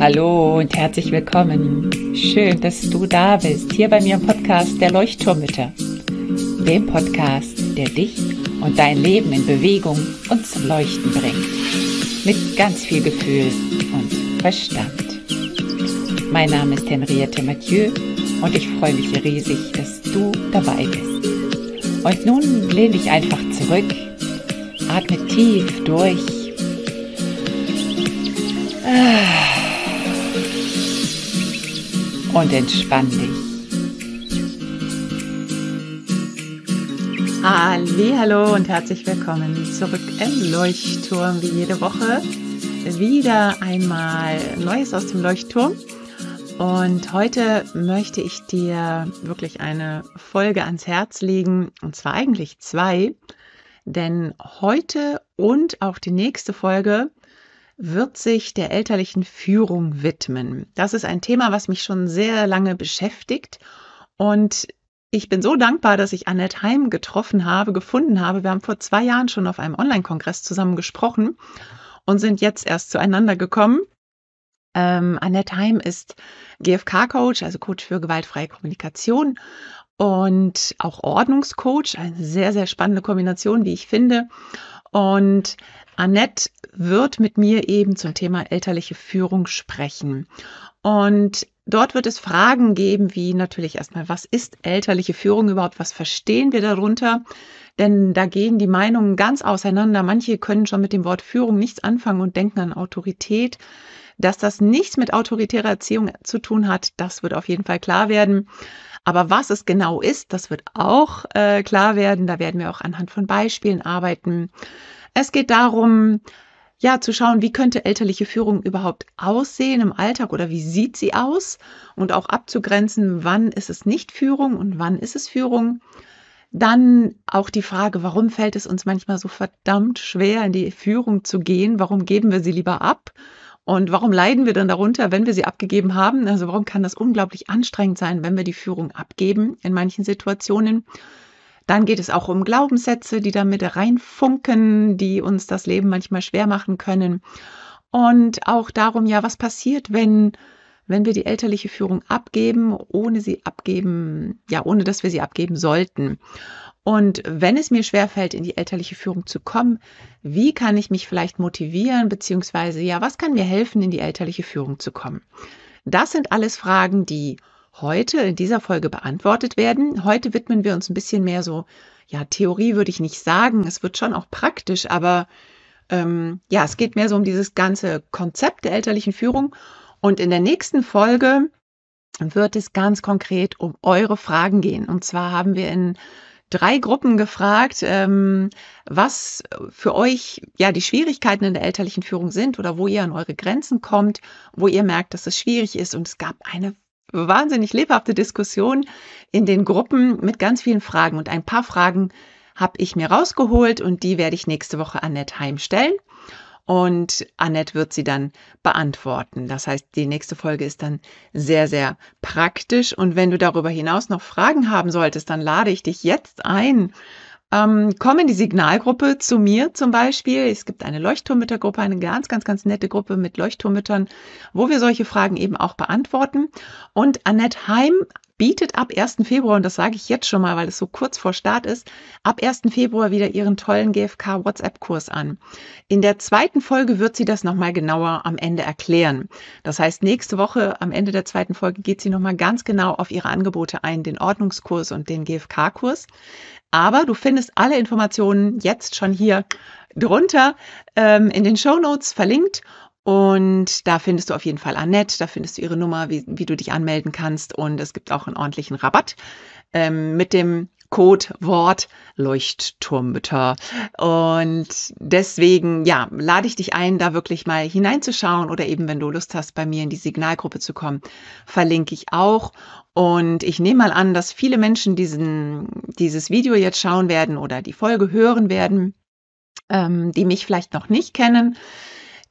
Hallo und herzlich willkommen. Schön, dass du da bist, hier bei mir im Podcast der Leuchtturmmütter. Dem Podcast, der dich und dein Leben in Bewegung und zum Leuchten bringt. Mit ganz viel Gefühl und Verstand. Mein Name ist Henriette Mathieu und ich freue mich riesig, dass du dabei bist. Und nun lehn dich einfach zurück, atme tief durch. Und entspann dich. Hallihallo und herzlich willkommen zurück im Leuchtturm, wie jede Woche. Wieder einmal Neues aus dem Leuchtturm. Und heute möchte ich dir wirklich eine Folge ans Herz legen, und zwar eigentlich 2. Denn heute und auch die nächste Folge wird sich der elterlichen Führung widmen. Das ist ein Thema, was mich schon sehr lange beschäftigt, und ich bin so dankbar, dass ich Annette Heim gefunden habe. Wir haben vor 2 Jahren schon auf einem Online-Kongress zusammen gesprochen und sind jetzt erst zueinander gekommen. Annette Heim ist GFK-Coach, also Coach für gewaltfreie Kommunikation, und auch Ordnungscoach. Eine sehr, sehr spannende Kombination, wie ich finde. Und Annette wird mit mir eben zum Thema elterliche Führung sprechen. Und dort wird es Fragen geben, wie natürlich erstmal, was ist elterliche Führung überhaupt? Was verstehen wir darunter? Denn da gehen die Meinungen ganz auseinander. Manche können schon mit dem Wort Führung nichts anfangen und denken an Autorität. Dass das nichts mit autoritärer Erziehung zu tun hat, das wird auf jeden Fall klar werden. Aber was es genau ist, das wird auch klar werden. Da werden wir auch anhand von Beispielen arbeiten. Es geht darum, ja, zu schauen, wie könnte elterliche Führung überhaupt aussehen im Alltag oder wie sieht sie aus, und auch abzugrenzen, wann ist es nicht Führung und wann ist es Führung. Dann auch die Frage, warum fällt es uns manchmal so verdammt schwer, in die Führung zu gehen? Warum geben wir sie lieber ab? Und warum leiden wir dann darunter, wenn wir sie abgegeben haben? Also warum kann das unglaublich anstrengend sein, wenn wir die Führung abgeben in manchen Situationen? Dann geht es auch um Glaubenssätze, die da mit reinfunken, die uns das Leben manchmal schwer machen können. Und auch darum, ja, was passiert, wenn wir die elterliche Führung abgeben, ohne dass wir sie abgeben sollten. Und wenn es mir schwerfällt, in die elterliche Führung zu kommen, wie kann ich mich vielleicht motivieren, beziehungsweise, ja, was kann mir helfen, in die elterliche Führung zu kommen? Das sind alles Fragen, die heute in dieser Folge beantwortet werden. Heute widmen wir uns ein bisschen mehr so, ja, Theorie würde ich nicht sagen, es wird schon auch praktisch, aber ja, es geht mehr so um dieses ganze Konzept der elterlichen Führung. Und in der nächsten Folge wird es ganz konkret um eure Fragen gehen. Und zwar haben wir in 3 Gruppen gefragt, was für euch ja die Schwierigkeiten in der elterlichen Führung sind oder wo ihr an eure Grenzen kommt, wo ihr merkt, dass es schwierig ist. Und es gab eine wahnsinnig lebhafte Diskussion in den Gruppen mit ganz vielen Fragen. Und ein paar Fragen habe ich mir rausgeholt und die werde ich nächste Woche Annette Heim stellen. Und Annette wird sie dann beantworten. Das heißt, die nächste Folge ist dann sehr, sehr praktisch. Und wenn du darüber hinaus noch Fragen haben solltest, dann lade ich dich jetzt ein. Komm in die Signalgruppe zu mir zum Beispiel. Es gibt eine Leuchtturmmüttergruppe, eine ganz, ganz, ganz nette Gruppe mit Leuchtturmmüttern, wo wir solche Fragen eben auch beantworten. Und Annette Heim bietet ab 1. Februar, und das sage ich jetzt schon mal, weil es so kurz vor Start ist, ab 1. Februar wieder ihren tollen GFK-WhatsApp-Kurs an. In der 2. Folge wird sie das nochmal genauer am Ende erklären. Das heißt, nächste Woche am Ende der 2. Folge geht sie nochmal ganz genau auf ihre Angebote ein, den Ordnungskurs und den GFK-Kurs. Aber du findest alle Informationen jetzt schon hier drunter in den Shownotes verlinkt. Und da findest du auf jeden Fall Annette, da findest du ihre Nummer, wie du dich anmelden kannst. Und es gibt auch einen ordentlichen Rabatt mit dem Codewort Leuchtturmmütter. Und deswegen, ja, lade ich dich ein, da wirklich mal hineinzuschauen, oder eben, wenn du Lust hast, bei mir in die Signalgruppe zu kommen, verlinke ich auch. Und ich nehme mal an, dass viele Menschen dieses Video jetzt schauen werden oder die Folge hören werden, die mich vielleicht noch nicht kennen.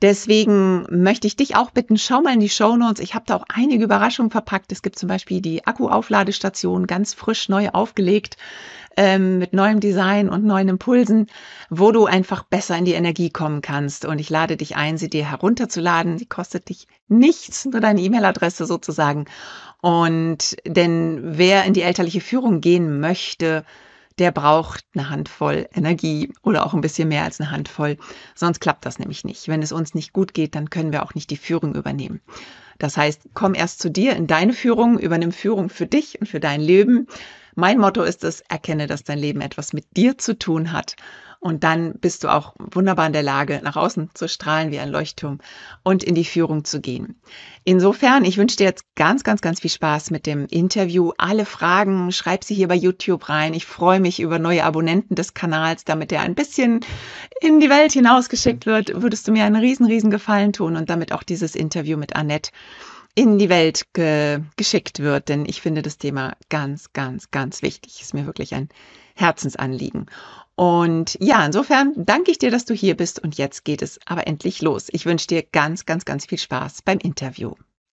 Deswegen möchte ich dich auch bitten, schau mal in die Shownotes. Ich habe da auch einige Überraschungen verpackt. Es gibt zum Beispiel die Akku-Aufladestation, ganz frisch neu aufgelegt, mit neuem Design und neuen Impulsen, wo du einfach besser in die Energie kommen kannst. Und ich lade dich ein, sie dir herunterzuladen. Sie kostet dich nichts, nur deine E-Mail-Adresse sozusagen. Und denn wer in die elterliche Führung gehen möchte, der braucht eine Handvoll Energie oder auch ein bisschen mehr als eine Handvoll. Sonst klappt das nämlich nicht. Wenn es uns nicht gut geht, dann können wir auch nicht die Führung übernehmen. Das heißt, komm erst zu dir in deine Führung, übernimm Führung für dich und für dein Leben. Mein Motto ist es, erkenne, dass dein Leben etwas mit dir zu tun hat. Und dann bist du auch wunderbar in der Lage, nach außen zu strahlen wie ein Leuchtturm und in die Führung zu gehen. Insofern, ich wünsche dir jetzt ganz, ganz, ganz viel Spaß mit dem Interview. Alle Fragen, schreib sie hier bei YouTube rein. Ich freue mich über neue Abonnenten des Kanals, damit er ein bisschen in die Welt hinausgeschickt wird. Würdest du mir einen riesen Gefallen tun und damit auch dieses Interview mit Annette in die Welt geschickt wird, denn ich finde das Thema ganz, ganz, ganz wichtig. Ist mir wirklich ein Herzensanliegen. Und ja, insofern danke ich dir, dass du hier bist und jetzt geht es aber endlich los. Ich wünsche dir ganz, ganz, ganz viel Spaß beim Interview.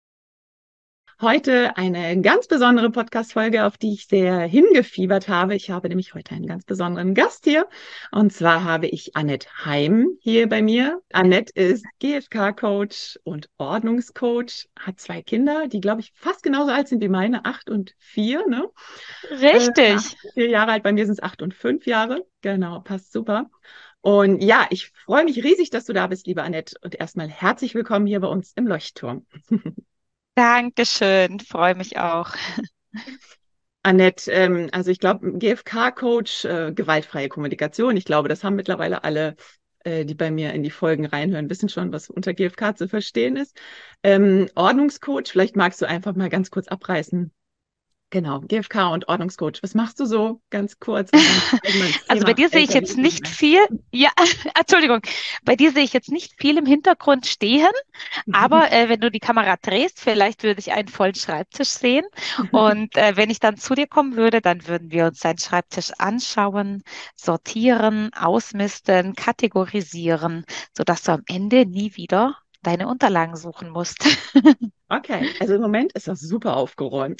Heute eine ganz besondere Podcast-Folge, auf die ich sehr hingefiebert habe. Ich habe nämlich heute einen ganz besonderen Gast hier. Und zwar habe ich Annette Heim hier bei mir. Annette ist GFK-Coach und Ordnungscoach, hat 2 Kinder, die, glaube ich, fast genauso alt sind wie meine, 8 und 4, ne? Richtig. 4 Jahre alt, bei mir sind es 8 und 5 Jahre. Genau, passt super. Und ja, ich freue mich riesig, dass du da bist, liebe Annette. Und erstmal herzlich willkommen hier bei uns im Leuchtturm. Dankeschön. Freue mich auch. Annette, also ich glaube, GFK-Coach, gewaltfreie Kommunikation. Ich glaube, das haben mittlerweile alle, die bei mir in die Folgen reinhören, wissen schon, was unter GFK zu verstehen ist. Ordnungscoach, vielleicht magst du einfach mal ganz kurz abreißen. Genau, GFK und Ordnungscoach. Was machst du so ganz kurz? Und dann steigen wir ins Also bei Thema dir sehe ich elterliche jetzt Führung nicht ein. viel. Ja, Entschuldigung. Bei dir sehe ich jetzt nicht viel im Hintergrund stehen, aber wenn du die Kamera drehst, vielleicht würde ich einen vollen Schreibtisch sehen. Und wenn ich dann zu dir kommen würde, dann würden wir uns deinen Schreibtisch anschauen, sortieren, ausmisten, kategorisieren, sodass du am Ende nie wieder deine Unterlagen suchen musst. Okay, also im Moment ist das super aufgeräumt.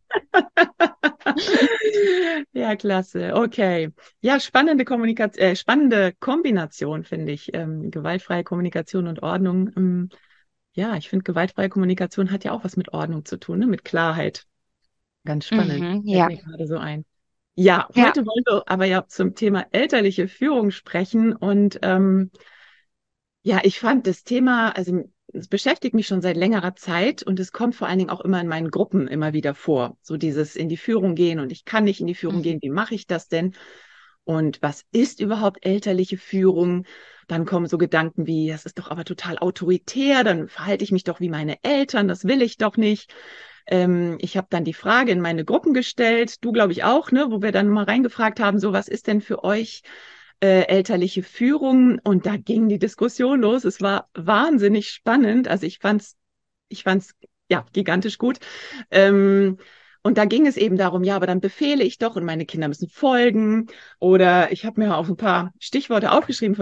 Ja, klasse. Okay. Ja, spannende Kommunikation, spannende Kombination, finde ich. Gewaltfreie Kommunikation und Ordnung. Ja, ich finde, gewaltfreie Kommunikation hat ja auch was mit Ordnung zu tun, ne? Mit Klarheit. Ganz spannend. Mhm, Fällt ja. mir gerade so ein. Ja, Ja. heute wollen wir aber ja zum Thema elterliche Führung sprechen. Und ja, ich fand das Thema, also es beschäftigt mich schon seit längerer Zeit und es kommt vor allen Dingen auch immer in meinen Gruppen immer wieder vor. So dieses in die Führung gehen und ich kann nicht in die Führung Mhm. gehen. Wie mache ich das denn? Und was ist überhaupt elterliche Führung? Dann kommen so Gedanken wie, das ist doch aber total autoritär, dann verhalte ich mich doch wie meine Eltern, das will ich doch nicht. Ich habe dann die Frage in meine Gruppen gestellt, du glaube ich auch, ne, wo wir dann mal reingefragt haben, so was ist denn für euch elterliche Führung? Und da ging die Diskussion los. Es war wahnsinnig spannend. Also ich fand's ja gigantisch gut. Und da ging es eben darum, ja, aber dann befehle ich doch und meine Kinder müssen folgen. Oder ich habe mir auch ein paar Stichworte aufgeschrieben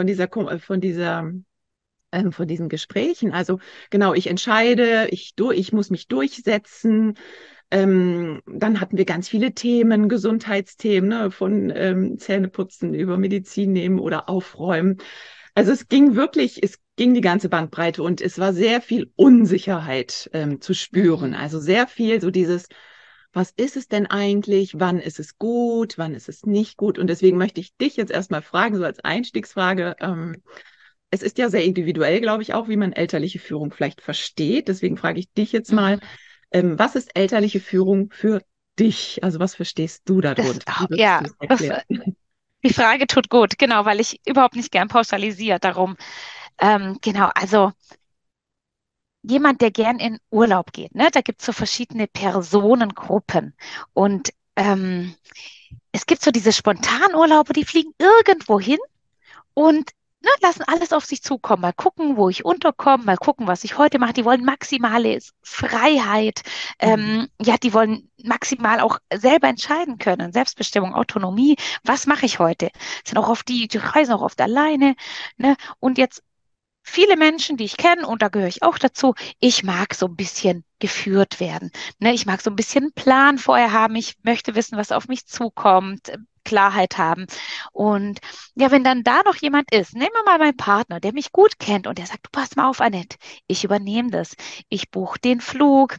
von diesen Gesprächen. Also genau, ich entscheide, ich muss mich durchsetzen. Dann hatten wir ganz viele Themen, Gesundheitsthemen, ne, von Zähneputzen über Medizin nehmen oder aufräumen. Also es ging die ganze Bandbreite und es war sehr viel Unsicherheit zu spüren. Mhm. Also sehr viel so dieses, was ist es denn eigentlich? Wann ist es gut? Wann ist es nicht gut? Und deswegen möchte ich dich jetzt erstmal fragen, so als Einstiegsfrage. Es ist ja sehr individuell, glaube ich, auch, wie man elterliche Führung vielleicht versteht. Deswegen frage ich dich jetzt mal, Mhm. was ist elterliche Führung für dich? Also was verstehst du Das, darunter? Wie würdest ja, du es erklären? die Frage tut gut, genau, weil ich überhaupt nicht gern pauschalisiere darum. Genau, also jemand, der gern in Urlaub geht, ne? Da gibt es so verschiedene Personengruppen. Und es gibt so diese Spontanurlaube, die fliegen irgendwo hin und ne, lassen alles auf sich zukommen. Mal gucken, wo ich unterkomme, mal gucken, was ich heute mache. Die wollen maximale Freiheit. Mhm. Ja, die wollen maximal auch selber entscheiden können. Selbstbestimmung, Autonomie. Was mache ich heute? Sind auch die reisen auch oft alleine. Ne? Und jetzt viele Menschen, die ich kenne, und da gehöre ich auch dazu, ich mag so ein bisschen geführt werden. Ne? Ich mag so ein bisschen einen Plan vorher haben. Ich möchte wissen, was auf mich zukommt, Klarheit haben. Und ja, wenn dann da noch jemand ist, nehmen wir mal meinen Partner, der mich gut kennt und der sagt, du pass mal auf, Annette, ich übernehme das. Ich buche den Flug.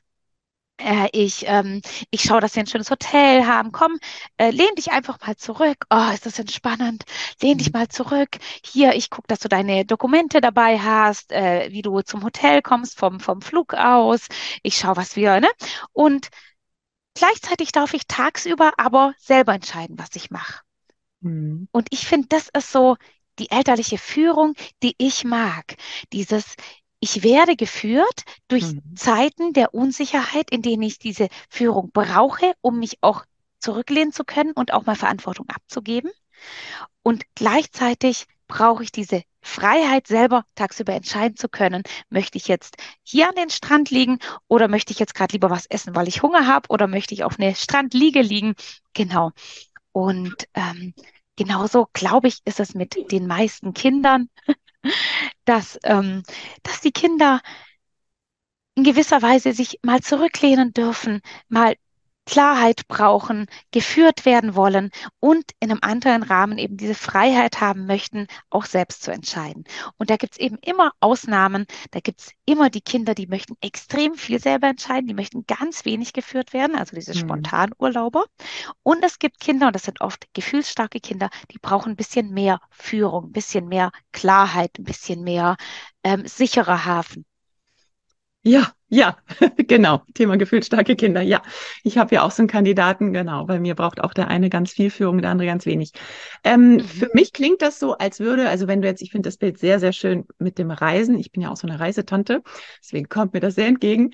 Ich schaue, dass wir ein schönes Hotel haben. Komm, lehn dich einfach mal zurück. Oh, ist das entspannend. Lehn dich Mhm. mal zurück. Hier, ich gucke, dass du deine Dokumente dabei hast, wie du zum Hotel kommst vom Flug aus. Ich schaue, was wir, ne? Und gleichzeitig darf ich tagsüber aber selber entscheiden, was ich mache. Mhm. Und ich finde, das ist so die elterliche Führung, die ich mag. Dieses, ich werde geführt durch Mhm. Zeiten der Unsicherheit, in denen ich diese Führung brauche, um mich auch zurücklehnen zu können und auch mal Verantwortung abzugeben. Und gleichzeitig brauche ich diese Freiheit, selber tagsüber entscheiden zu können, möchte ich jetzt hier an den Strand liegen oder möchte ich jetzt gerade lieber was essen, weil ich Hunger habe oder möchte ich auf eine Strandliege liegen. Genau. Und genauso, glaube ich, ist es mit den meisten Kindern, dass die Kinder in gewisser Weise sich mal zurücklehnen dürfen, mal Klarheit brauchen, geführt werden wollen und in einem anderen Rahmen eben diese Freiheit haben möchten, auch selbst zu entscheiden. Und da gibt es eben immer Ausnahmen, da gibt es immer die Kinder, die möchten extrem viel selber entscheiden, die möchten ganz wenig geführt werden, also diese Mhm. Spontanurlauber. Und es gibt Kinder, und das sind oft gefühlsstarke Kinder, die brauchen ein bisschen mehr Führung, ein bisschen mehr Klarheit, ein bisschen mehr sicherer Hafen. Ja, ja, genau. Thema gefühlsstarke Kinder. Ja, ich habe ja auch so einen Kandidaten, genau. Bei mir braucht auch der eine ganz viel Führung, der andere ganz wenig. Mhm. Für mich klingt das so, als würde, also wenn du jetzt, ich finde das Bild sehr, sehr schön mit dem Reisen. Ich bin ja auch so eine Reisetante, deswegen kommt mir das sehr entgegen.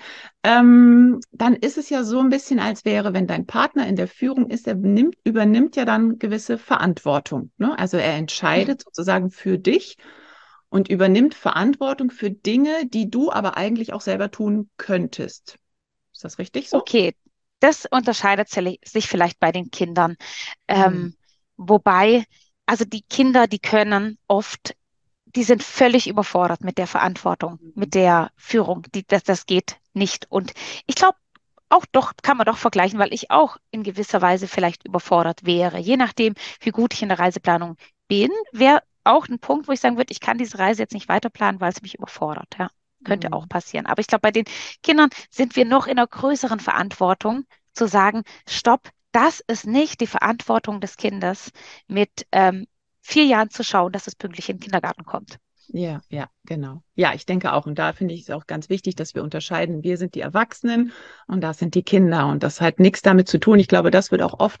Dann ist es ja so ein bisschen, als wäre, wenn dein Partner in der Führung ist, übernimmt ja dann gewisse Verantwortung, ne? Also er Mhm. entscheidet sozusagen für dich und übernimmt Verantwortung für Dinge, die du aber eigentlich auch selber tun könntest. Ist das richtig so? Okay, das unterscheidet sich vielleicht bei den Kindern. Mhm. Ähm, wobei, also die Kinder, die können oft, die sind völlig überfordert mit der Verantwortung, Mhm. mit der Führung. Das geht nicht. Und ich glaube, auch doch kann man doch vergleichen, weil ich auch in gewisser Weise vielleicht überfordert wäre. Je nachdem, wie gut ich in der Reiseplanung bin, wäre auch ein Punkt, wo ich sagen würde, ich kann diese Reise jetzt nicht weiterplanen, weil es mich überfordert. Ja, könnte auch Mhm. passieren. Aber ich glaube, bei den Kindern sind wir noch in einer größeren Verantwortung zu sagen, stopp, das ist nicht die Verantwortung des Kindes, mit 4 Jahren zu schauen, dass es pünktlich in den Kindergarten kommt. Ja, ja, genau. Ja, ich denke auch. Und da finde ich es auch ganz wichtig, dass wir unterscheiden. Wir sind die Erwachsenen und das sind die Kinder. Und das hat nichts damit zu tun. Ich glaube, das wird auch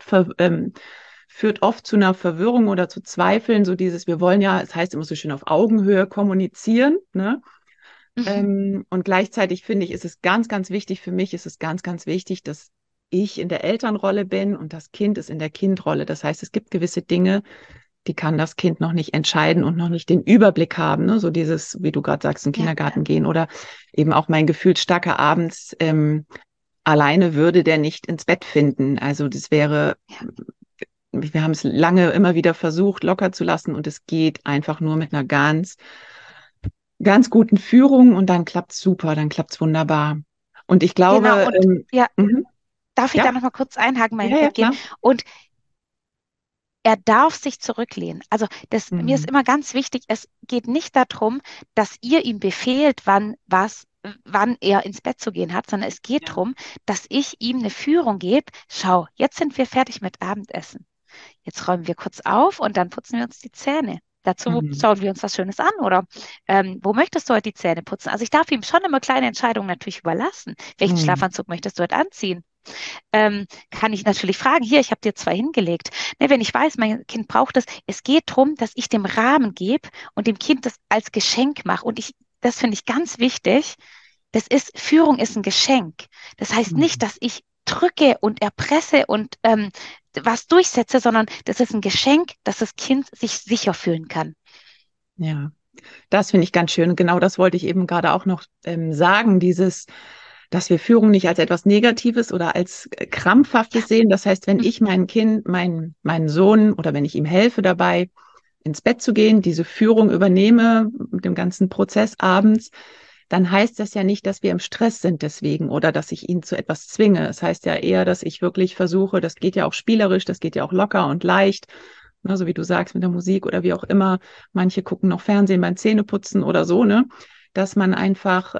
führt oft zu einer Verwirrung oder zu Zweifeln. So dieses, wir wollen ja, es heißt immer so schön auf Augenhöhe kommunizieren, ne? Mhm. Und gleichzeitig finde ich, ist es ganz, ganz wichtig, für mich ist es ganz, ganz wichtig, dass ich in der Elternrolle bin und das Kind ist in der Kindrolle. Das heißt, es gibt gewisse Dinge, die kann das Kind noch nicht entscheiden und noch nicht den Überblick haben. Ne? So dieses, wie du gerade sagst, in den Ja, Kindergarten gehen oder eben auch mein Gefühl starker abends. Alleine würde der nicht ins Bett finden. Also das wäre, ja, wir haben es lange immer wieder versucht, locker zu lassen und es geht einfach nur mit einer ganz ganz guten Führung und dann klappt's super, dann klappt's wunderbar. Und ich genau. glaube, Und ja, mhm, darf ich ja, da noch mal kurz einhaken, ja, mein ja, Gehen? klar. Und er darf sich zurücklehnen. Also mir ist Mhm, immer ganz wichtig, es geht nicht darum, dass ihr ihm befehlt, wann er ins Bett zu gehen hat, sondern es geht ja. darum, dass ich ihm eine Führung gebe. Schau, jetzt sind wir fertig mit Abendessen. Jetzt räumen wir kurz auf und dann putzen wir uns die Zähne. Dazu Mhm, schauen wir uns was Schönes an oder wo möchtest du heute die Zähne putzen? Also ich darf ihm schon immer kleine Entscheidungen natürlich überlassen. Welchen mhm, Schlafanzug möchtest du heute anziehen? Kann ich natürlich fragen, hier, ich habe dir zwei hingelegt. Ne, wenn ich weiß, mein Kind braucht das, es geht darum, dass ich dem Rahmen gebe und dem Kind das als Geschenk mache. Und das finde ich ganz wichtig. Führung ist ein Geschenk. Das heißt nicht, mhm. dass ich drücke und erpresse und was durchsetze, sondern das ist ein Geschenk, dass das Kind sich sicher fühlen kann. Ja, das finde ich ganz schön. Und genau das wollte ich eben gerade auch noch sagen, dieses, dass wir Führung nicht als etwas Negatives oder als Ja. Krampfhaftes sehen. Das heißt, wenn Mhm. ich mein Kind, meinen Sohn oder wenn ich ihm helfe dabei, ins Bett zu gehen, diese Führung übernehme mit dem ganzen Prozess abends, dann heißt das ja nicht, dass wir im Stress sind deswegen oder dass ich ihn zu etwas zwinge. Es heißt ja eher, dass ich wirklich versuche, das geht ja auch spielerisch, das geht ja auch locker und leicht, ne, so wie du sagst, mit der Musik oder wie auch immer. Manche gucken noch Fernsehen beim Zähneputzen oder so, ne? Dass man einfach,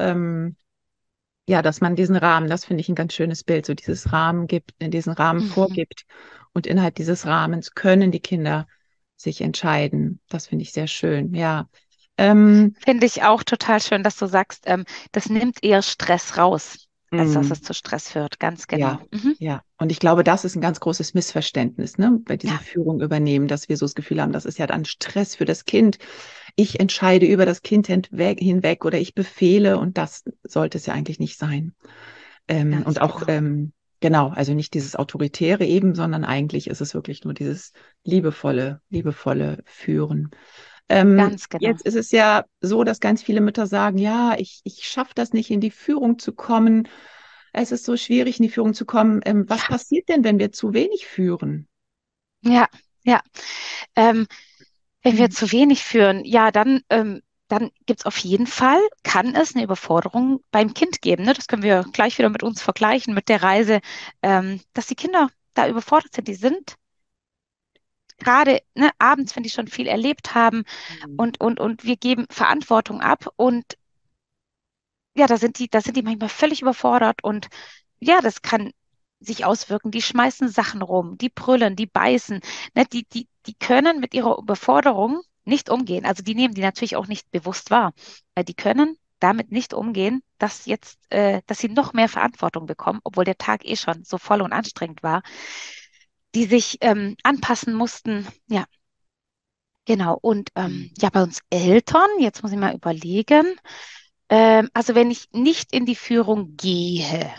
ja, dass man diesen Rahmen, das finde ich ein ganz schönes Bild, so dieses Rahmen gibt, diesen Rahmen Mhm. vorgibt. Und innerhalb dieses Rahmens können die Kinder sich entscheiden. Das finde ich sehr schön, ja. Ähm, Finde ich auch total schön, dass du sagst, das nimmt eher Stress raus, als dass mh. es zu Stress führt. Ganz Ja, genau. Mhm. ja. Und ich glaube, das ist ein ganz großes Missverständnis, ne, bei diesem Ja, Führung übernehmen, dass wir so das Gefühl haben, das ist ja dann Stress für das Kind. Ich entscheide über das Kind hinweg oder ich befehle und das sollte es ja eigentlich nicht sein. Und ganz auch, genau. genau, also nicht dieses Autoritäre eben, sondern eigentlich ist es wirklich nur dieses liebevolle Führen. Ganz genau. Jetzt ist es ja so, dass ganz viele Mütter sagen, ja, ich schaffe das nicht, in die Führung zu kommen. Es ist so schwierig, in die Führung zu kommen. Was Ja, passiert denn, wenn wir zu wenig führen? ja, ja. Ähm, Wenn wir zu wenig führen, ja, dann gibt es auf jeden Fall, kann es eine Überforderung beim Kind geben. Ne? Das können wir gleich wieder mit uns vergleichen, mit der Reise, dass die Kinder da überfordert sind. Die sind gerade ne, abends, wenn die schon viel erlebt haben Mhm. und wir geben Verantwortung ab und ja, da sind die manchmal völlig überfordert und ja, das kann sich auswirken. Die schmeißen Sachen rum, die brüllen, die beißen. Ne? Die können mit ihrer Überforderung nicht umgehen. Also die nehmen die natürlich auch nicht bewusst wahr. Die können damit nicht umgehen, dass sie noch mehr Verantwortung bekommen, obwohl der Tag eh schon so voll und anstrengend war, die sich anpassen mussten. Ja, genau. Und Mhm. ja, bei uns Eltern, jetzt muss ich mal überlegen. Also wenn ich nicht in die Führung gehe,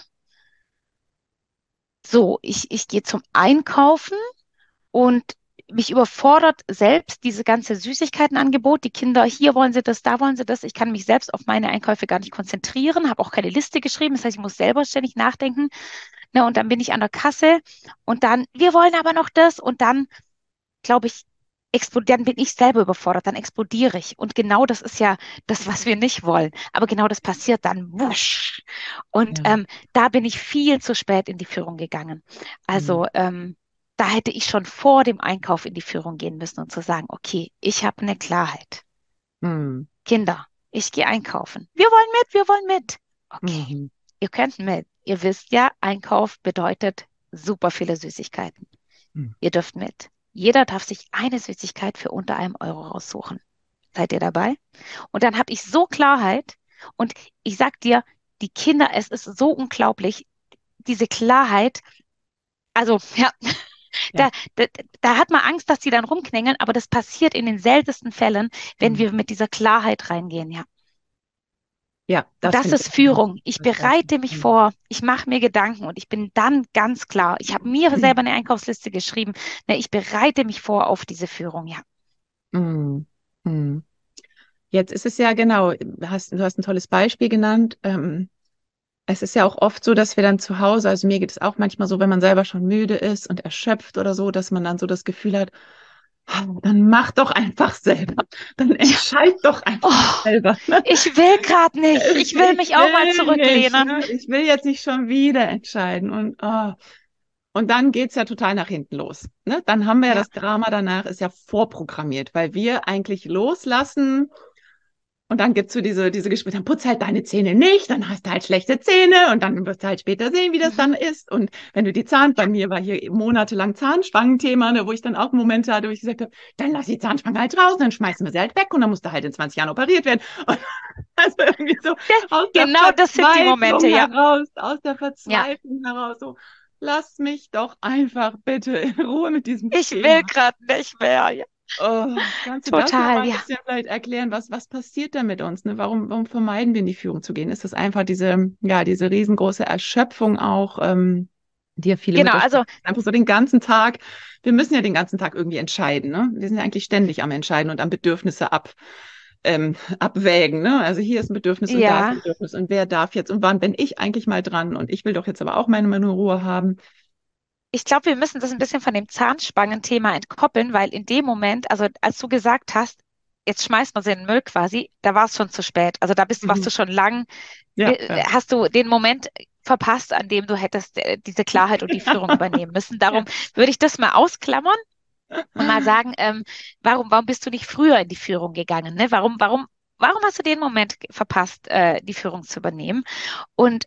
so, ich gehe zum Einkaufen und mich überfordert selbst diese ganze Süßigkeitenangebot. Die Kinder, hier wollen sie das, da wollen sie das. Ich kann mich selbst auf meine Einkäufe gar nicht konzentrieren, habe auch keine Liste geschrieben. Das heißt, ich muss selber ständig nachdenken. Ne, und dann bin ich an der Kasse und dann, wir wollen aber noch das. Und dann, glaube ich, dann bin ich selber überfordert, dann explodiere ich. Und genau das ist ja das, was wir nicht wollen. Aber genau das passiert dann. Wusch. Und Ja. da bin ich viel zu spät in die Führung gegangen. Mhm. Also da hätte ich schon vor dem Einkauf in die Führung gehen müssen und zu sagen, okay, ich habe eine Klarheit. Mhm. Kinder, ich gehe einkaufen. Wir wollen mit, wir wollen mit. Okay, Mhm. ihr könnt mit. Ihr wisst ja, Einkauf bedeutet super viele Süßigkeiten. Mhm. Ihr dürft mit. Jeder darf sich eine Süßigkeit für unter einem Euro raussuchen. Seid ihr dabei? Und dann habe ich so Klarheit. Und ich sag dir, die Kinder, es ist so unglaublich, diese Klarheit. Also, ja, Ja. da, da, da hat man Angst, dass die dann rumknängeln, aber das passiert in den seltensten Fällen, wenn wir Mhm. mit dieser Klarheit reingehen, ja. Ja, Und das das finde ich ist auch ganz, Führung. Ich ganz klasse. bereite mich Mhm. vor, ich mache mir Gedanken und ich bin dann ganz klar. Ich habe mir selber eine Einkaufsliste geschrieben. Ne, ich bereite mich vor auf diese Führung, ja. Mhm. Mhm. Jetzt ist es ja genau, du hast ein tolles Beispiel genannt. Es ist ja auch oft so, dass wir dann zu Hause, also mir geht es auch manchmal so, wenn man selber schon müde ist und erschöpft oder so, dass man dann so das Gefühl hat, "Ah, dann mach doch einfach selber. Dann Ja. entscheid doch einfach Oh, selber. Ne? ich will gerade nicht. Ich will Ich mich auch mal will nicht, zurücklehnen. ne? Ich will jetzt nicht schon wieder entscheiden. Und dann geht's ja total nach hinten los. Ne? Dann haben wir ja Ja, das Drama danach, ist ja vorprogrammiert, weil wir eigentlich loslassen. Und dann gibt's so diese Gespräche, dann putz halt deine Zähne nicht, dann hast du halt schlechte Zähne und dann wirst du halt später sehen, wie das mhm. dann ist. Und wenn du bei Ja, mir war hier monatelang Zahnspangenthema, ne, wo ich dann auch Momente hatte, wo ich gesagt habe, dann lass die Zahnspange halt draußen, dann schmeißen wir sie halt weg und dann musst du halt in 20 Jahren operiert werden. Und also irgendwie so aus der genau das sind die Momente, Verzweiflung ja. heraus, Ja, so, lass mich doch einfach bitte in Ruhe mit diesem ich will Thema. gerade nicht mehr. Ja, Oh, kannst du das noch total, mal ein ja. bisschen vielleicht erklären? Was passiert da mit uns? Ne? Warum vermeiden wir in die Führung zu gehen? Ist das einfach diese riesengroße Erschöpfung auch, die ja viele Genau, Mütter spüren? also Einfach so den ganzen Tag. Wir müssen ja den ganzen Tag irgendwie entscheiden, ne? Wir sind ja eigentlich ständig am Entscheiden und am Bedürfnisse abwägen, ne? Also hier ist ein Bedürfnis und da ist ein ja. Bedürfnis und wer darf jetzt und wann bin ich eigentlich mal dran und ich will doch jetzt aber auch meine Ruhe haben. ich glaube, wir müssen das ein bisschen von dem Zahnspangenthema entkoppeln, weil in dem Moment, also als du gesagt hast, jetzt schmeißt man sie in den Müll quasi, da war es schon zu spät. Also warst du Mhm. schon lang, Ja, ja. hast du den Moment verpasst, an dem du hättest diese Klarheit und die Führung übernehmen müssen. Ja. Darum würde ich das mal ausklammern und mal sagen, warum bist du nicht früher in die Führung gegangen? Ne? Warum hast du den Moment verpasst, die Führung zu übernehmen? Und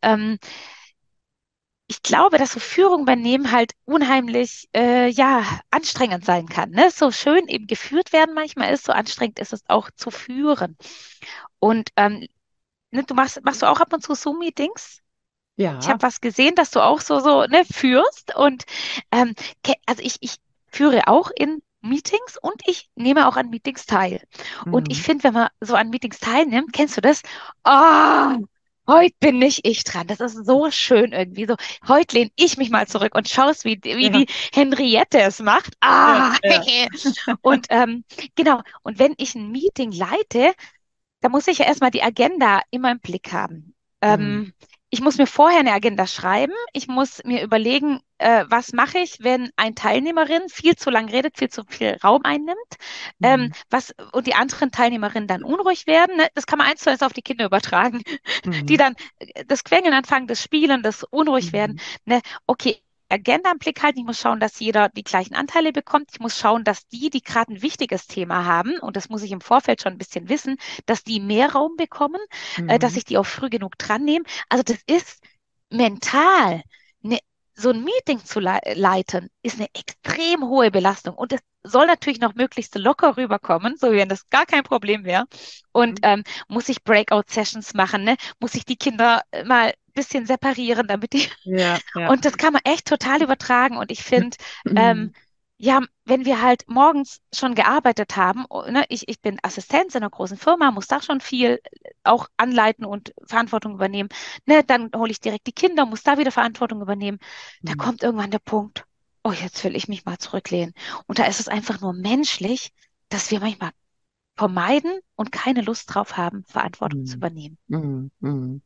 ich glaube, dass so Führung übernehmen halt unheimlich, ja, anstrengend sein kann. Ne? So schön eben geführt werden manchmal ist, so anstrengend ist es auch zu führen. Und ne, machst du auch ab und zu Zoom-Meetings? Ich habe Ja. was gesehen, dass du auch so ne, führst. Und also ich führe auch in Meetings und ich nehme auch an Meetings teil. Und ich Mhm. finde, wenn man so an Meetings teilnimmt, kennst du das? Ah, heute bin nicht ich dran. Das ist so schön irgendwie. So, heute lehne ich mich mal zurück und schaust, wie Ja, die Henriette es macht. ja, Ah, ja. und genau. Und wenn ich ein Meeting leite, da muss ich ja erstmal die Agenda immer im Blick haben. Mhm. Ich muss mir vorher eine Agenda schreiben. Ich muss mir überlegen, was mache ich, wenn eine Teilnehmerin viel zu lang redet, viel zu viel Raum einnimmt, Mhm. und die anderen Teilnehmerinnen dann unruhig werden. Ne? Das kann man eins zu eins auf die Kinder übertragen, die Mhm. dann das Quengeln anfangen, das Spielen, das unruhig werden. Mhm. Ne? Okay, Agenda im Blick halten. Ich muss schauen, dass jeder die gleichen Anteile bekommt. Ich muss schauen, dass die gerade ein wichtiges Thema haben, und das muss ich im Vorfeld schon ein bisschen wissen, dass die mehr Raum bekommen, dass Mhm. ich die auch früh genug dran nehme. Also das ist mental, ne, so ein Meeting zu leiten, ist eine extrem hohe Belastung. Und es soll natürlich noch möglichst locker rüberkommen, so wie wenn das gar kein Problem wäre. Und Mhm. muss ich Breakout-Sessions machen, ne? Muss ich die Kinder mal ein bisschen separieren, damit die Ja, ja. und das kann man echt total übertragen. Und ich finde, ähm, Mhm. ja, wenn wir halt morgens schon gearbeitet haben, ne, ich bin Assistenz in einer großen Firma, muss da schon viel auch anleiten und Verantwortung übernehmen. Ne, dann hole ich direkt die Kinder, muss da wieder Verantwortung übernehmen. Da Mhm. kommt irgendwann der Punkt, oh, jetzt will ich mich mal zurücklehnen. Und da ist es einfach nur menschlich, dass wir manchmal vermeiden und keine Lust drauf haben, Verantwortung zu Mhm. übernehmen. Mhm. Mhm.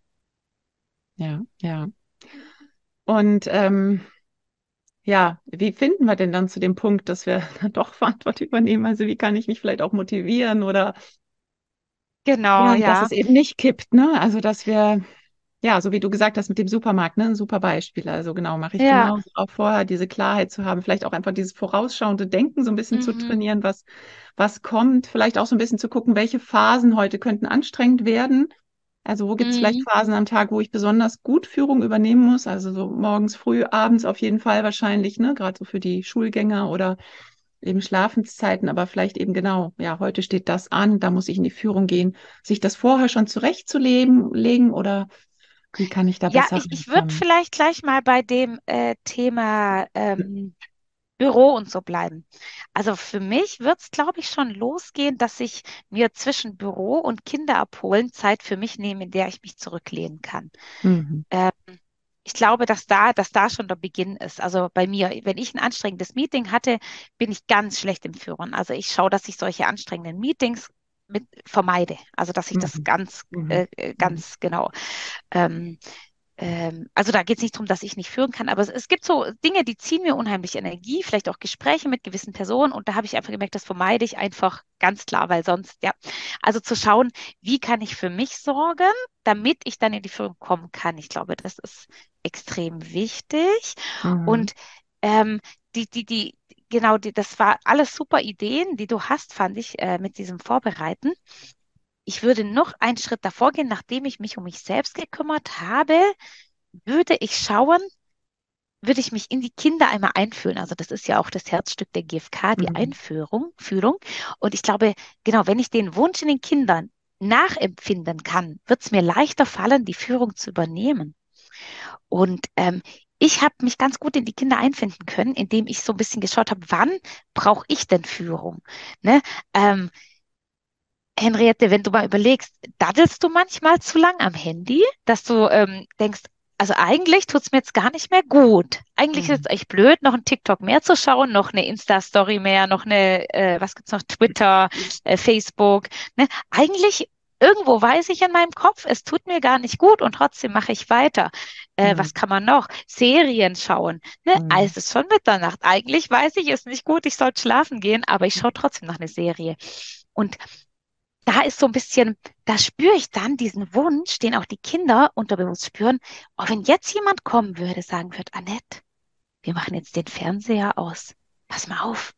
Ja, ja. Und ja, wie finden wir denn dann zu dem Punkt, dass wir dann doch Verantwortung übernehmen? Also wie kann ich mich vielleicht auch motivieren oder Genau, ja, dass ja. es eben nicht kippt, ne? Also dass wir, ja, so wie du gesagt hast mit dem Supermarkt, ne? Ein super Beispiel. Also genau, mache ich Ja. genau auch vorher, diese Klarheit zu haben, vielleicht auch einfach dieses vorausschauende Denken so ein bisschen zu Mhm. trainieren, was kommt, vielleicht auch so ein bisschen zu gucken, welche Phasen heute könnten anstrengend werden. Also wo gibt es vielleicht Mhm. Phasen am Tag, wo ich besonders gut Führung übernehmen muss? Also so morgens früh, abends auf jeden Fall wahrscheinlich, ne? Gerade so für die Schulgänger oder eben Schlafenszeiten, aber vielleicht eben genau, ja, heute steht das an, da muss ich in die Führung gehen. Sich das vorher schon legen oder wie kann ich da Ja, besser ich würde reinkommen? vielleicht gleich mal bei dem Thema Büro und so bleiben. Also für mich wird es, glaube ich, schon losgehen, dass ich mir zwischen Büro und Kinder abholen Zeit für mich nehme, in der ich mich zurücklehnen kann. Mhm. Ähm, Ich glaube, dass da schon der Beginn ist. Also bei mir, wenn ich ein anstrengendes Meeting hatte, bin ich ganz schlecht im Führen. Also ich schaue, dass ich solche anstrengenden Meetings vermeide. Also dass ich das Mhm. Mhm. Mhm. ganz genau. Ähm, also da geht es nicht darum, dass ich nicht führen kann, aber es gibt so Dinge, die ziehen mir unheimlich Energie, vielleicht auch Gespräche mit gewissen Personen, und da habe ich einfach gemerkt, das vermeide ich einfach ganz klar, weil sonst, ja, also zu schauen, wie kann ich für mich sorgen, damit ich dann in die Führung kommen kann. Ich glaube, das ist extrem wichtig. Mhm. Und ähm, die, genau, das war alles super Ideen, die du hast, fand ich, mit diesem Vorbereiten. Ich würde noch einen Schritt davor gehen, nachdem ich mich um mich selbst gekümmert habe, würde ich schauen, würde ich mich in die Kinder einmal einfühlen. Also das ist ja auch das Herzstück der GfK, die Mhm. Einführung, Fühlung. Und ich glaube, genau, wenn ich den Wunsch in den Kindern nachempfinden kann, wird es mir leichter fallen, die Führung zu übernehmen. Und ich habe mich ganz gut in die Kinder einfinden können, indem ich so ein bisschen geschaut habe, wann brauche ich denn Führung? Ne? Ähm, Henriette, wenn du mal überlegst, daddelst du manchmal zu lang am Handy, dass du denkst, also eigentlich tut es mir jetzt gar nicht mehr gut. Eigentlich ist Mhm. es echt blöd, noch einen TikTok mehr zu schauen, noch eine Insta-Story mehr, noch eine, was gibt's noch, Twitter, Facebook. Ne? Eigentlich irgendwo weiß ich in meinem Kopf, es tut mir gar nicht gut und trotzdem mache ich weiter. Was Mhm. kann man noch? Serien schauen. Ne? Mhm. Es ist schon Mitternacht. Eigentlich weiß ich, es ist nicht gut, ich sollte schlafen gehen, aber ich schaue trotzdem noch eine Serie. Und da ist so ein bisschen, da spüre ich dann diesen Wunsch, den auch die Kinder unterbewusst spüren. Oh, wenn jetzt jemand kommen würde, sagen würde, Annette, wir machen jetzt den Fernseher aus. Pass mal auf.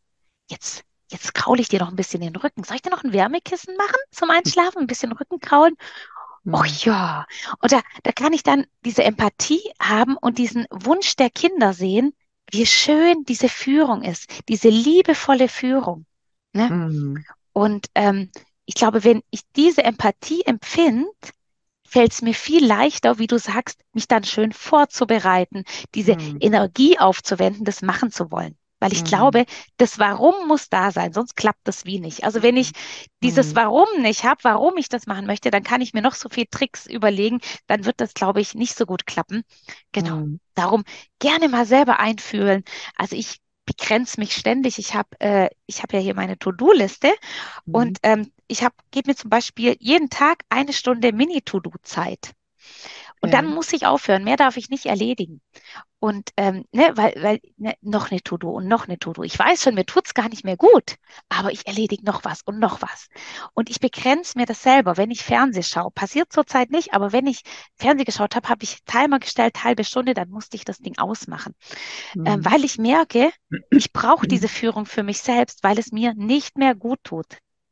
Jetzt kraule ich dir noch ein bisschen den Rücken. Soll ich dir noch ein Wärmekissen machen zum Einschlafen? Ein bisschen Rücken kraulen? Oh Mhm. ja. Und da kann ich dann diese Empathie haben und diesen Wunsch der Kinder sehen, wie schön diese Führung ist, diese liebevolle Führung. Ne? Mhm. Und ich glaube, wenn ich diese Empathie empfinde, fällt es mir viel leichter, wie du sagst, mich dann schön vorzubereiten, diese Mhm. Energie aufzuwenden, das machen zu wollen. Weil ich Mhm. glaube, das Warum muss da sein, sonst klappt das wie nicht. Also wenn ich dieses Mhm. Warum nicht habe, warum ich das machen möchte, dann kann ich mir noch so viel Tricks überlegen, dann wird das, glaube ich, nicht so gut klappen. Genau. Mhm. Darum gerne mal selber einfühlen. Also ich begrenze mich ständig. Ich hab ja hier meine To-Do-Liste Mhm. und gebe mir zum Beispiel jeden Tag eine Stunde Mini-To-Do-Zeit. Und dann Ja. muss ich aufhören. Mehr darf ich nicht erledigen. Und ne, weil ne, noch eine To-Do und noch eine To-Do. Ich weiß schon, mir tut's gar nicht mehr gut, aber ich erledige noch was und noch was. Und ich begrenze mir das selber, wenn ich Fernseh schaue. Passiert zurzeit nicht, aber wenn ich Fernseh geschaut habe, habe ich Timer gestellt, halbe Stunde, dann musste ich das Ding ausmachen. Mhm. Weil ich merke, ich brauche diese Führung für mich selbst, weil es mir nicht mehr gut tut.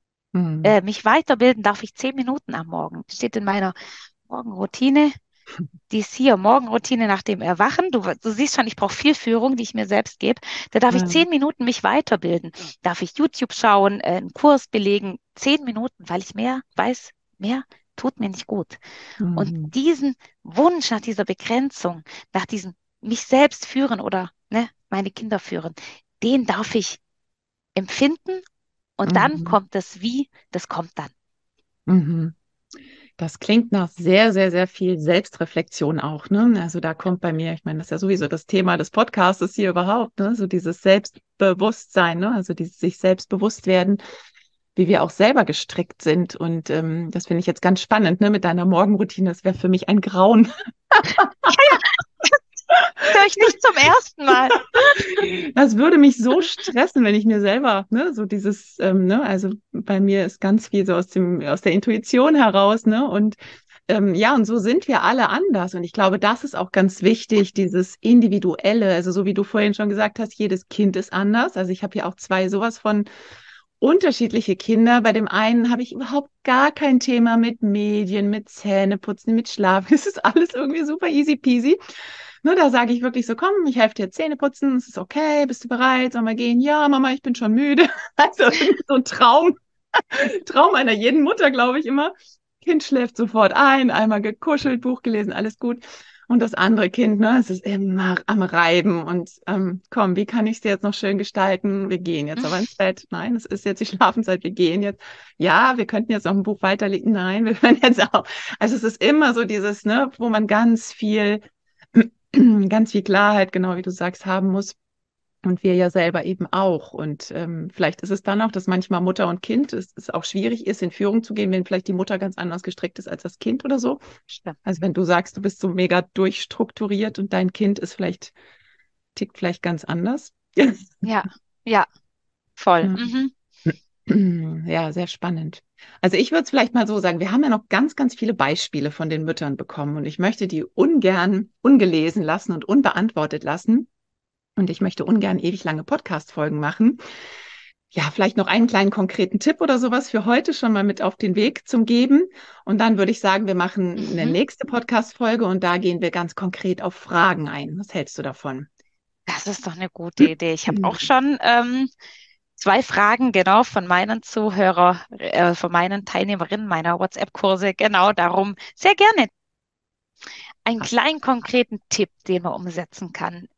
Mhm. Mich weiterbilden darf ich 10 Minuten am Morgen. Steht in meiner Morgenroutine. Die ist hier, Morgenroutine nach dem Erwachen. Du siehst schon, ich brauche viel Führung, die ich mir selbst gebe. Da darf ich Ja. 10 Minuten mich weiterbilden. Darf ich YouTube schauen, einen Kurs belegen. 10 Minuten, weil ich mehr weiß, mehr tut mir nicht gut. Und Mhm. diesen Wunsch nach dieser Begrenzung, nach diesem mich selbst führen oder ne, meine Kinder führen, den darf ich empfinden und dann Mhm. kommt das Wie, das kommt dann. Mhm. Das klingt nach sehr, sehr, sehr viel Selbstreflexion auch, ne? Also da kommt bei mir, ich meine, das ist ja sowieso das Thema des Podcasts hier überhaupt, ne? So dieses Selbstbewusstsein, ne? Also dieses sich selbst bewusst werden, wie wir auch selber gestrickt sind. Und das finde ich jetzt ganz spannend, ne? Mit deiner Morgenroutine. Das wäre für mich ein Grauen. Höre ich nicht zum ersten Mal. Das würde mich so stressen, wenn ich mir selber, ne, so dieses, ne, also bei mir ist ganz viel so aus der Intuition heraus, ne, und ja, und so sind wir alle anders. Und ich glaube, das ist auch ganz wichtig, dieses Individuelle. Also so wie du vorhin schon gesagt hast, jedes Kind ist anders. Also ich habe hier auch zwei sowas von unterschiedliche Kinder. Bei dem einen habe ich überhaupt gar kein Thema mit Medien, mit Zähneputzen, mit Schlafen. Es ist alles irgendwie super easy peasy. Ne, da sage ich wirklich so, komm, ich helfe dir Zähne putzen, es ist okay, bist du bereit, sollen wir gehen? Ja, Mama, ich bin schon müde. Also irgendwie so ein Traum einer jeden Mutter, glaube ich immer. Kind schläft sofort ein, einmal gekuschelt, Buch gelesen, alles gut. Und das andere Kind, ne, es ist immer am Reiben und komm, wie kann ich es jetzt noch schön gestalten? Wir gehen jetzt aber ins Bett. Nein, es ist jetzt die Schlafenszeit, wir gehen jetzt. Ja, wir könnten jetzt noch ein Buch weiterlesen. Nein, wir hören jetzt auf. Also es ist immer so dieses, ne, wo man ganz viel Klarheit, genau wie du sagst, haben muss. Und wir ja selber eben auch. Und vielleicht ist es dann auch, dass manchmal Mutter und Kind es auch schwierig ist, in Führung zu gehen, wenn vielleicht die Mutter ganz anders gestrickt ist als das Kind oder so. Stimmt. Also wenn du sagst, du bist so mega durchstrukturiert und dein Kind tickt vielleicht ganz anders. Ja, ja, voll. Ja. Mhm. Ja, sehr spannend. Also ich würde es vielleicht mal so sagen, wir haben ja noch ganz, ganz viele Beispiele von den Müttern bekommen und ich möchte die ungern ungelesen lassen und unbeantwortet lassen. Und ich möchte ungern ewig lange Podcast-Folgen machen. Ja, vielleicht noch einen kleinen konkreten Tipp oder sowas für heute schon mal mit auf den Weg zum Geben. Und dann würde ich sagen, wir machen eine Mhm. nächste Podcast-Folge und da gehen wir ganz konkret auf Fragen ein. Was hältst du davon? Das ist doch eine gute Idee. Ich habe auch schon 2 Fragen, genau, von meinen Teilnehmerinnen meiner WhatsApp-Kurse, genau darum. Sehr gerne. Einen kleinen konkreten Tipp, den man umsetzen kann.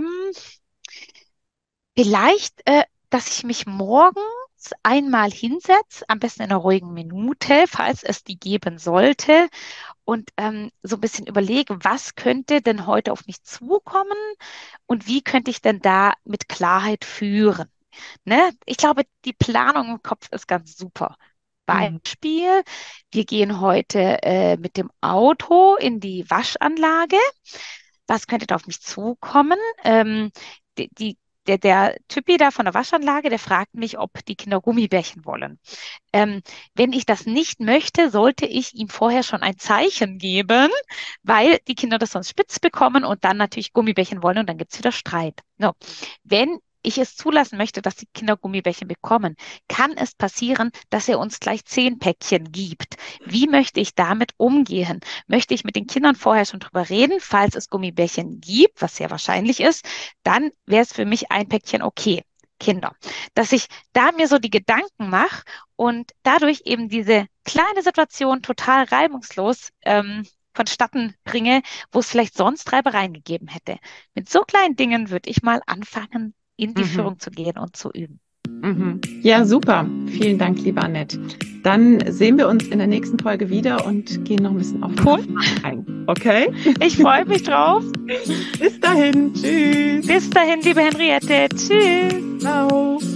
Vielleicht, dass ich mich morgens einmal hinsetze, am besten in einer ruhigen Minute, falls es die geben sollte, und so ein bisschen überlege, was könnte denn heute auf mich zukommen und wie könnte ich denn da mit Klarheit führen? Ne? Ich glaube, die Planung im Kopf ist ganz super. Mhm. Beispiel, wir gehen heute mit dem Auto in die Waschanlage. Was könnte da auf mich zukommen? Die, die, der Typi da von der Waschanlage, der fragt mich, ob die Kinder Gummibärchen wollen. Ähm, Wenn ich das nicht möchte, sollte ich ihm vorher schon ein Zeichen geben, weil die Kinder das sonst spitz bekommen und dann natürlich Gummibärchen wollen und dann gibt es wieder Streit. No. Wenn ich es zulassen möchte, dass die Kinder Gummibärchen bekommen, kann es passieren, dass er uns gleich 10 Päckchen gibt. Wie möchte ich damit umgehen? Möchte ich mit den Kindern vorher schon drüber reden, falls es Gummibärchen gibt, was sehr wahrscheinlich ist, dann wäre es für mich ein Päckchen okay. Kinder, dass ich da mir so die Gedanken mache und dadurch eben diese kleine Situation total reibungslos vonstatten bringe, wo es vielleicht sonst Reibereien gegeben hätte. Mit so kleinen Dingen würde ich mal anfangen, in die Mhm. Führung zu gehen und zu üben. Mhm. Ja, super. Vielen Dank, liebe Annette. Dann sehen wir uns in der nächsten Folge wieder und gehen noch ein bisschen auf ein paar Cool. Fragen ein. Okay? Ich freue mich drauf. Bis dahin. Tschüss. Bis dahin, liebe Henriette. Tschüss. Ciao.